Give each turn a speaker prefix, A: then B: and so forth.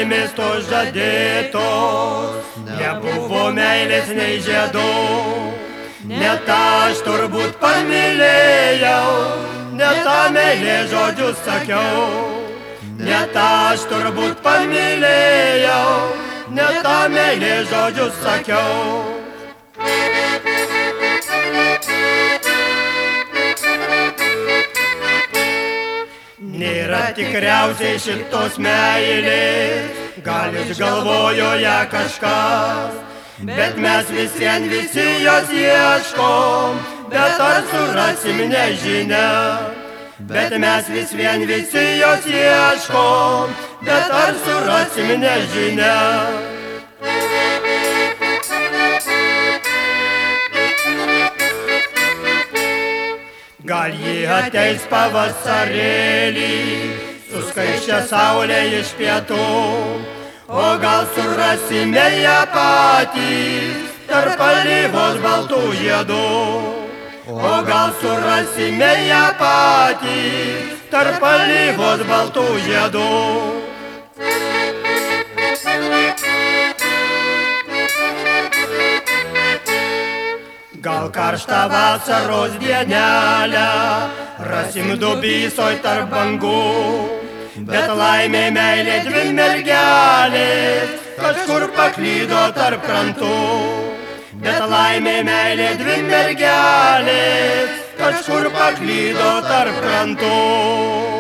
A: laimės tos žadėtos, nebuvo meilės nei žiedų. Net aš turbūt pamylėjau, net tą meilės žodžius sakiau. Net aš turbūt pamylėjau, net tą meilės žodžius sakiau. Nėra tikriausiai šitos meilės, gal išgalvojo ją kažkas, bet mes visi jos ieškom, bet ar surasim nežinia. Bet mes visi jos ieškom, bet ar surasim nežinia. Gal ji ateis pavasarėlį, su skaisčia saulė iš pietų, o gal surasime ją patys tarp alyvos baltų žiedų. O gal surasime ją patys tarp alyvos baltų žiedų. Gal karštą vasaros dienelę rasim dubysoj tarp bangų, bet laimė meilė dvi mergelės kažkur paklydo tarp krantų. Bet laimė meilė dvi mergelės kažkur paklydo tarp krantų.